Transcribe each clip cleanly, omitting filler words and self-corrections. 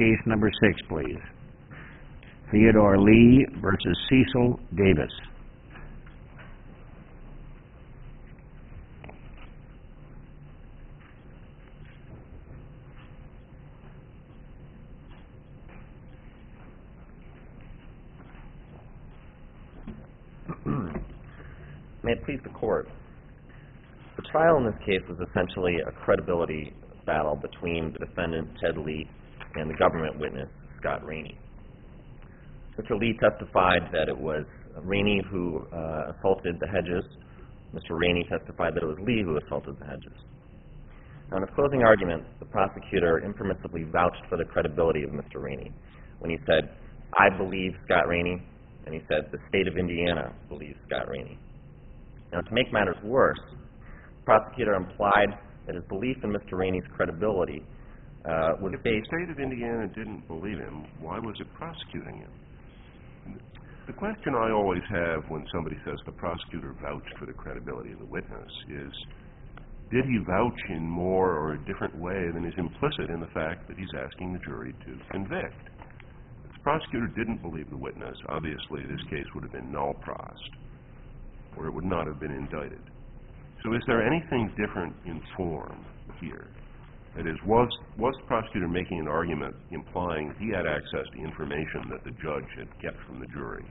case number 6, please. Theodore Lee versus Cecil Davis. May it please the Court. The trial in this case was essentially a credibility battle between the defendant, Ted Lee, and the government witness, Scott Rainey. Mr. Lee testified that it was Rainey who assaulted the Hedges. Mr. Rainey testified that it was Lee who assaulted the Hedges. Now, in his closing argument, the prosecutor impermissibly vouched for the credibility of Mr. Rainey when he said, "I believe Scott Rainey," and he said, "the state of Indiana believes Scott Rainey." Now, to make matters worse, the prosecutor implied that his belief in Mr. Rainey's credibility was based... If the state of Indiana didn't believe him, why was it prosecuting him? The question I always have when somebody says the prosecutor vouched for the credibility of the witness is, did he vouch in more or a different way than is implicit in the fact that he's asking the jury to convict? If the prosecutor didn't believe the witness, obviously this case would have been null prost, or it would not have been indicted. So is there anything different in form here? That is, was the prosecutor making an argument implying he had access to information that the judge had kept from the jury?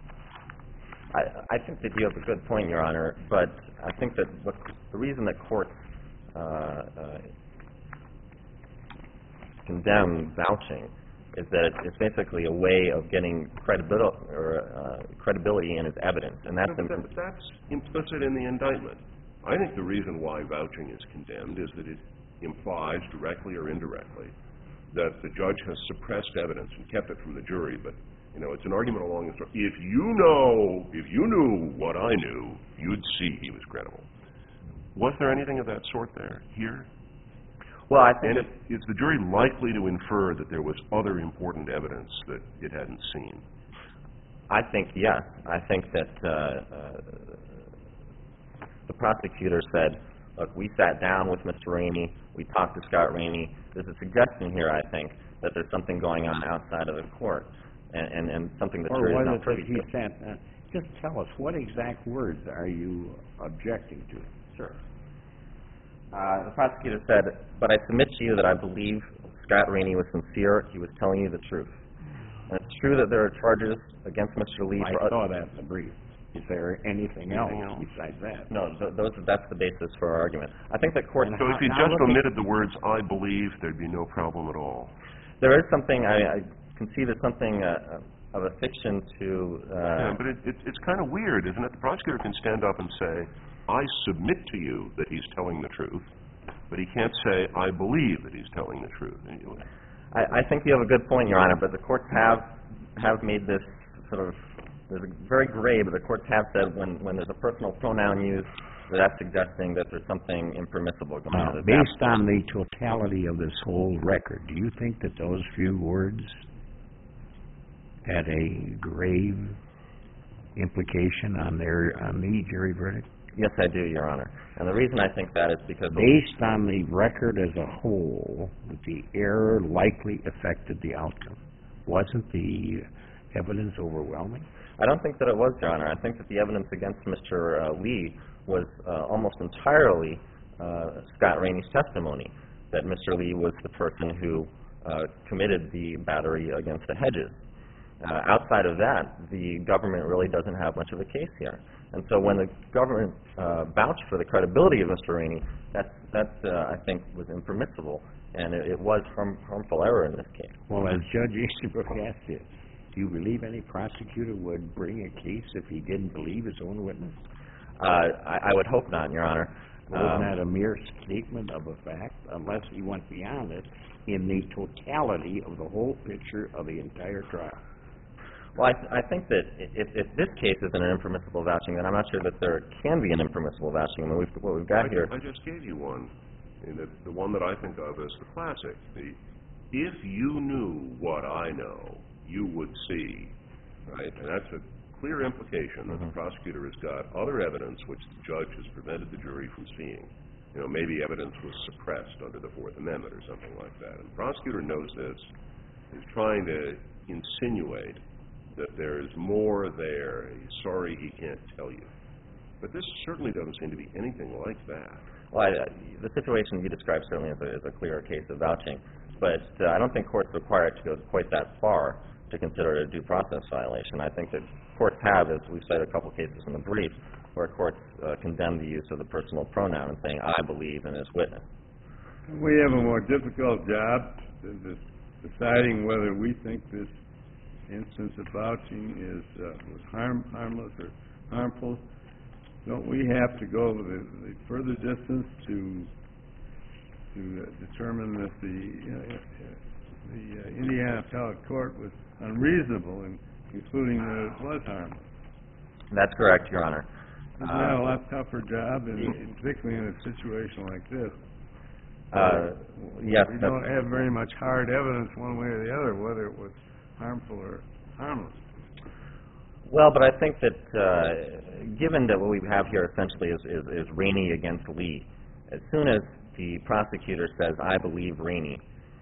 I think that you have a good point, Your Honor, but I think that the reason that courts condemn vouching is that it's basically a way of getting credibility in his evidence, and that's implicit in the indictment. I think the reason why vouching is condemned is that it implies, directly or indirectly, that the judge has suppressed evidence and kept it from the jury. But it's an argument along this line. If you knew what I knew, you'd see he was credible. Was there anything of that sort there here? Well, I think is the jury likely to infer that there was other important evidence that it hadn't seen? I think yes. I think that the prosecutor said, "Look, we sat down with Mr. Rainey. We talked to Scott Rainey. There's a suggestion here, I think, that there's something going on outside of the court, and something that jury is not privy to." Just tell us, what exact words are you objecting to? Sure. The prosecutor said, "But I submit to you that I believe Scott Rainey was sincere. He was telling you the truth. And it's true that there are charges against Mr. Lee." I saw that in the brief. Is there anything else besides that? No, that's the basis for our argument. I think that court... So if you just omitted the words, "I believe," there'd be no problem at all? There is something, I can see there's something of a fiction to... Yeah, but it's kind of weird, isn't it? The prosecutor can stand up and say, "I submit to you that he's telling the truth," but he can't say, "I believe that he's telling the truth." I think you have a good point, Your Honor, but the courts have made this sort of... There's a very gray, but the courts have said when there's a personal pronoun used, that's suggesting that there's something impermissible going on. Based on the totality of this whole record, do you think that those few words had a grave implication on the jury verdict? Yes, I do, Your Honor. And the reason I think that is because... Based on the record as a whole, the error likely affected the outcome. Wasn't the evidence overwhelming? I don't think that it was, Your Honor. I think that the evidence against Mr. Lee was almost entirely Scott Rainey's testimony, that Mr. Lee was the person who committed the battery against the Hedges. Outside of that, the government really doesn't have much of a case here. And so when the government vouched for the credibility of Mr. Rainey, that I think, was impermissible, and it was harmful error in this case. Well, as Judge Easterbrook asked you, do you believe any prosecutor would bring a case if he didn't believe his own witness? I would hope not, Your Honor. Wasn't that a mere statement of a fact, unless he went beyond it in the totality of the whole picture of the entire trial? Well, I think that if this case isn't an impermissible vouching, then I'm not sure that there can be an impermissible vouching. I mean, what we've got here... I just gave you one, and the one that I think of as the classic. If you knew what I know, you would see, right? And that's a clear implication that the prosecutor has got other evidence which the judge has prevented the jury from seeing. You know, maybe evidence was suppressed under the Fourth Amendment or something like that. And the prosecutor knows this, is trying to insinuate that there's more there. He's sorry he can't tell you. But this certainly doesn't seem to be anything like that. Well, the situation you described certainly is a clearer case of vouching, but I don't think courts are required to go quite that far to consider it a due process violation. I think that courts have, as we've cited a couple cases in the brief, where courts condemn the use of the personal pronoun and saying, I believe in this witness. We have a more difficult job deciding whether we think this instance of vouching was harmless or harmful. Don't we have to go the further distance to determine that the Indiana Appellate Court was unreasonable in concluding that it was harmless? That's correct, Your Honor. Isn't that a lot tougher job, particularly in a situation like this? Yes. We don't have very much hard evidence one way or the other whether it was harmful or harmless. Well, but I think that given that what we have here essentially is Rainey against Lee, as soon as the prosecutor says, I believe Rainey,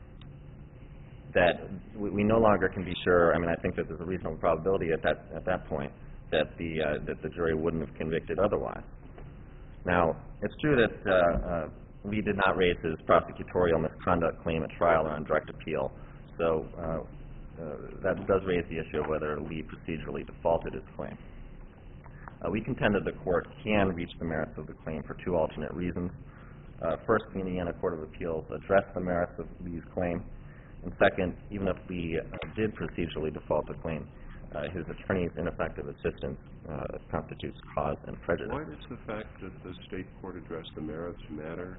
that we no longer can be sure. I mean, I think that there's a reasonable probability at that point that the jury wouldn't have convicted otherwise. Now, it's true that Lee did not raise his prosecutorial misconduct claim at trial or on direct appeal, so that does raise the issue of whether Lee procedurally defaulted his claim. We contend that the court can reach the merits of the claim for two alternate reasons. First, the Indiana Court of Appeals addressed the merits of Lee's claim, and second, even if Lee did procedurally default the claim, his attorney's ineffective assistance constitutes cause and prejudice. Why does the fact that the state court addressed the merits matter?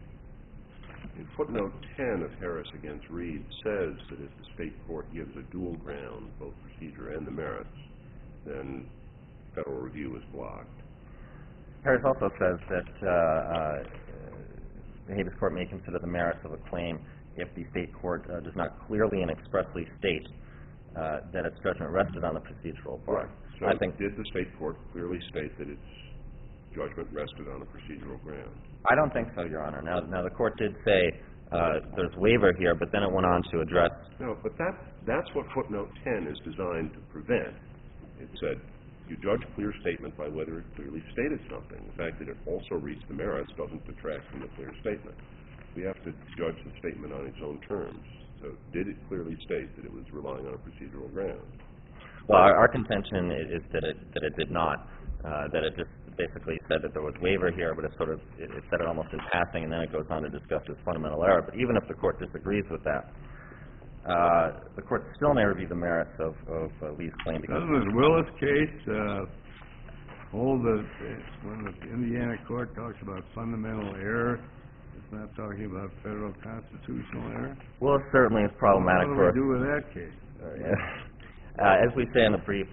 In footnote 10 of Harris against Reed says that if the state court gives a dual ground, both procedure and the merits, then federal review is blocked. Harris also says that the habeas court may consider the merits of a claim if the state court does not clearly and expressly state that its judgment rested on the procedural part. So I think did the state court clearly state that its judgment rested on a procedural ground? I don't think so, Your Honor. Now the court did say there's waiver here, but then it went on to address... No, but that's what footnote 10 is designed to prevent. It said, you judge clear statement by whether it clearly stated something. The fact that it also reads the merits doesn't detract from the clear statement. We have to judge the statement on its own terms. So did it clearly state that it was relying on a procedural ground? Well, our contention is that it did not, that it just basically said that there was waiver here, but it said it almost in passing, and then it goes on to discuss this fundamental error. But even if the court disagrees with that, the court still may review the merits of Lee's claim. Doesn't the Willis case hold that when the Indiana court talks about fundamental error, it's not talking about federal constitutional error? Well, it certainly is problematic for us. What do we do with that case? As we say in the brief,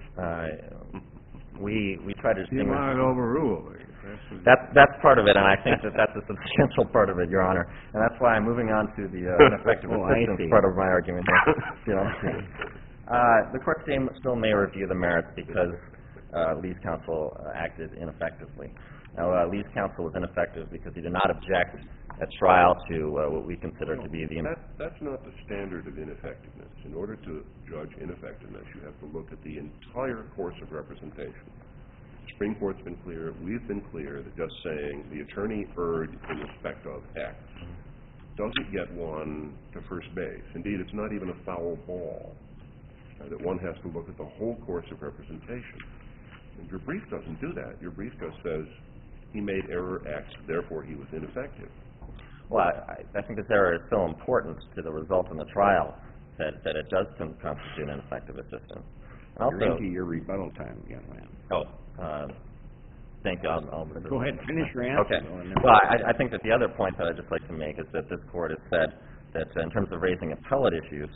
we try to distinguish... You want it overruled. That's part of it, and I think that's a substantial part of it, Your Honor. And that's why I'm moving on to the ineffective assistance part of my argument here. The court still may review the merits because Lee's counsel acted ineffectively. Now, Lee's counsel was ineffective because he did not object at trial to what we consider to be the... That's not the standard of ineffectiveness. In order to judge ineffectiveness, you have to look at the entire course of representation. The Supreme Court's been clear, we've been clear, that just saying the attorney erred in respect of X doesn't get one to first base. Indeed, it's not even a foul ball. That one has to look at the whole course of representation. And your brief doesn't do that. Your brief just says he made error X, therefore he was ineffective. Well, I think this error is so important to the result in the trial that it does constitute ineffective assistance. Also, you're into your rebuttal time again, man. Thank you. I'll go ahead and finish your answer. Okay. Well, I think that the other point that I'd just like to make is that this court has said that in terms of raising appellate issues,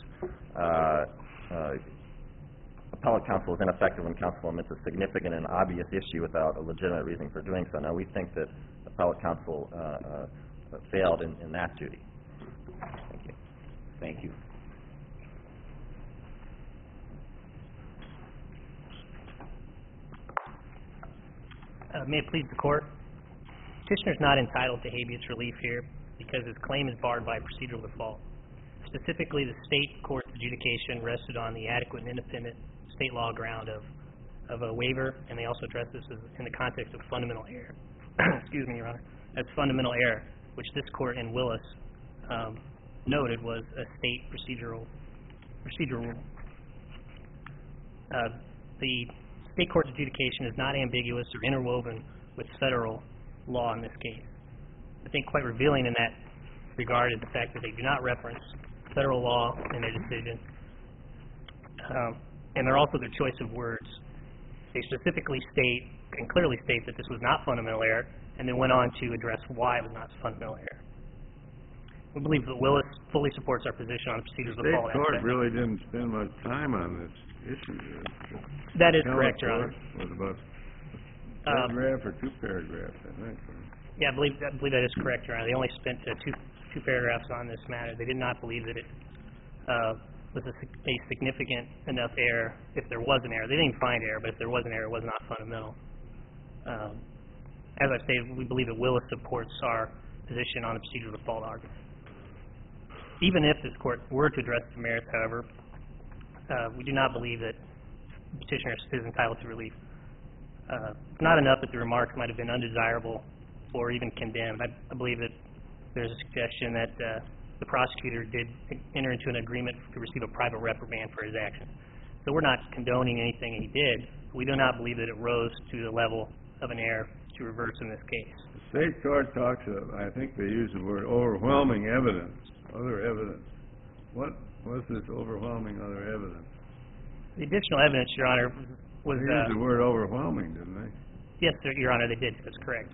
appellate counsel is ineffective when counsel omits a significant and obvious issue without a legitimate reason for doing so. Now, we think that appellate counsel failed in that duty. Thank you. Thank you. May it please the Court. Petitioner is not entitled to habeas relief here because his claim is barred by procedural default. Specifically, the state court's adjudication rested on the adequate and independent state law ground of a waiver, and they also addressed this in the context of fundamental error. Excuse me, Your Honor. That's fundamental error, which this court in Willis noted was a state procedural rule. The state court's adjudication is not ambiguous or interwoven with federal law in this case. I think quite revealing in that regard is the fact that they do not reference federal law in their decision, and they're also their choice of words. They specifically state and clearly state that this was not fundamental error, and then went on to address why it was not fundamental error. We believe that Willis fully supports our position on procedures of fault. The state court really didn't spend much time on this issue. That is correct, Your Honor. Was about a paragraph or two paragraphs, I think. Yeah, I believe that is correct, Your Honor. They only spent two paragraphs on this matter. They did not believe that it was a significant enough error if there was an error. They didn't find error, but if there was an error, it was not fundamental. As I stated, we believe that Willis supports our position on the procedure of fault argument. Even if this court were to address the merits, however, we do not believe that the petitioner is entitled to relief. Not enough that the remarks might have been undesirable or even condemned. I believe that there's a suggestion that the prosecutor did enter into an agreement to receive a private reprimand for his actions. So we're not condoning anything he did. We do not believe that it rose to the level of an error to reverse in this case. The state court talks of, I think they use the word overwhelming evidence, other evidence. What was this overwhelming other evidence? The additional evidence, Your Honor, was... They used the word overwhelming, didn't they? Yes, sir, Your Honor, they did. That's correct.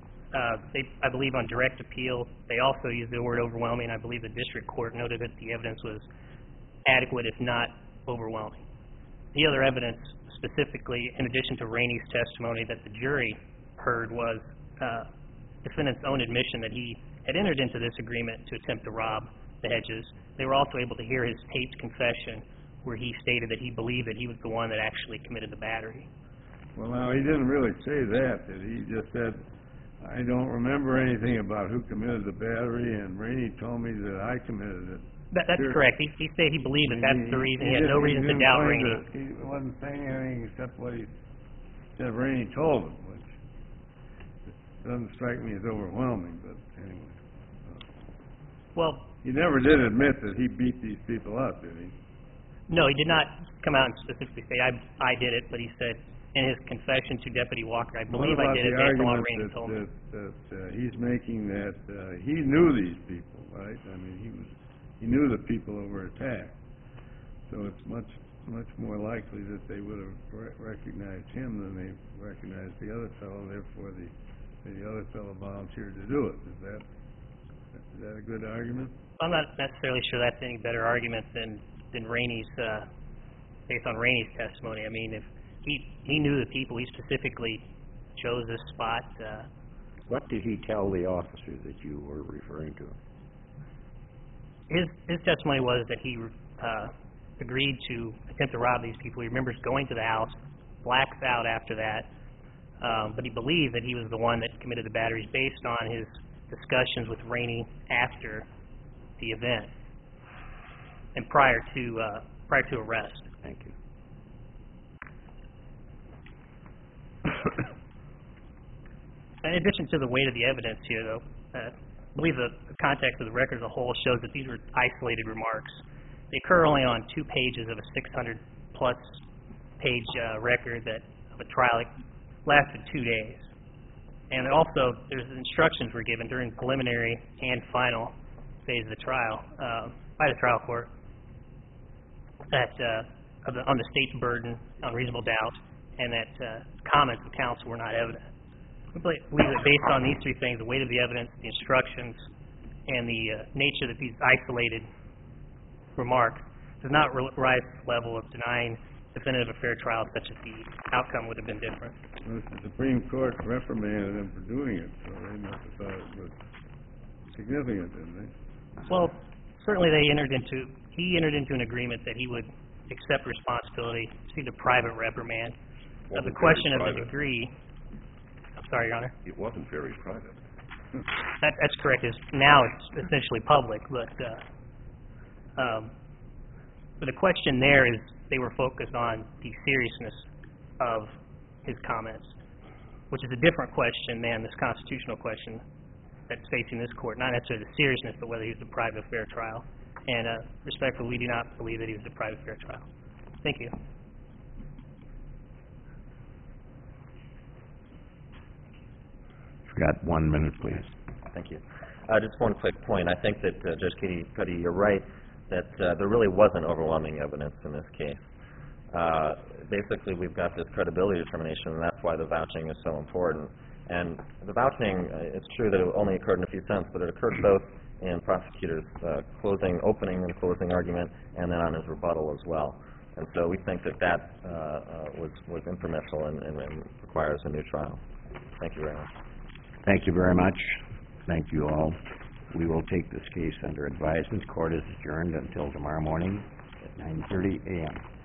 I believe on direct appeal, they also used the word overwhelming. I believe the district court noted that the evidence was adequate, if not overwhelming. The other evidence, specifically, in addition to Rainey's testimony that the jury heard, was defendant's own admission that he had entered into this agreement to attempt to rob the Hedges. They were also able to hear his taped confession where he stated that he believed that he was the one that actually committed the battery. Well, now, he didn't really say that, did he? He just said, I don't remember anything about who committed the battery, and Rainey told me that I committed it. That's correct. He said he believed that that's the reason. He had no reason to doubt Rainey. He wasn't saying anything except what he said Rainey told him, which doesn't strike me as overwhelming, but anyway. Well, he never did admit that he beat these people up, did he? No, he did not come out and specifically say, I did it, but he said in his confession to Deputy Walker, I believe I did it based on what Rainey told me. That he's making that he knew these people, right? I mean, he knew the people who were attacked. So it's much more likely that they would have recognized him than they recognized the other fellow. Therefore, the other fellow volunteered to do it. Is that a good argument? I'm not necessarily sure that's any better argument than Rainey's, based on Rainey's testimony. I mean, if he knew the people, he specifically chose this spot. What did he tell the officer that you were referring to? His testimony was that he agreed to attempt to rob these people. He remembers going to the house, blacks out after that, but he believed that he was the one that committed the batteries based on his discussions with Rainey after the event and prior to arrest. Thank you. In addition to the weight of the evidence here, though, I believe the context of the record as a whole shows that these were isolated remarks. They occur only on 2 pages of a 600-plus page record of a trial that lasted 2 days. And also, there's instructions were given during preliminary and final phase of the trial by the trial court that on the state's burden on reasonable doubt, and that comments of counsel were not evident. We believe that based on these 3 things, the weight of the evidence, the instructions, and the nature that these isolated remarks does not rise to the level of denying definitive a fair trial such that the outcome would have been different. Well, the Supreme Court reprimanded him for doing it, so they must have thought it was significant, didn't they? Well, certainly he entered into an agreement that he would accept responsibility, see the private reprimand. The question of the degree... I'm sorry, Your Honor. It wasn't very private. That's correct. Now it's essentially public, but But the question there is they were focused on the seriousness of his comments, which is a different question than this constitutional question that's facing this court, not necessarily the seriousness, but whether he was deprived of fair trial. And respectfully, we do not believe that he was deprived of fair trial. Thank you. You've got 1 minute, please. Thank you. Just one quick point. I think that, Judge Cuddy, you're right that there really wasn't overwhelming evidence in this case. Basically, we've got this credibility determination, and that's why the vouching is so important. And the vouching, it's true that it only occurred in a few sentences, but it occurred both in prosecutor's opening and closing argument, and then on his rebuttal as well. And so we think that was impermissible and requires a new trial. Thank you very much. Thank you very much. Thank you all. We will take this case under advisement. Court is adjourned until tomorrow morning at 9:30 a.m.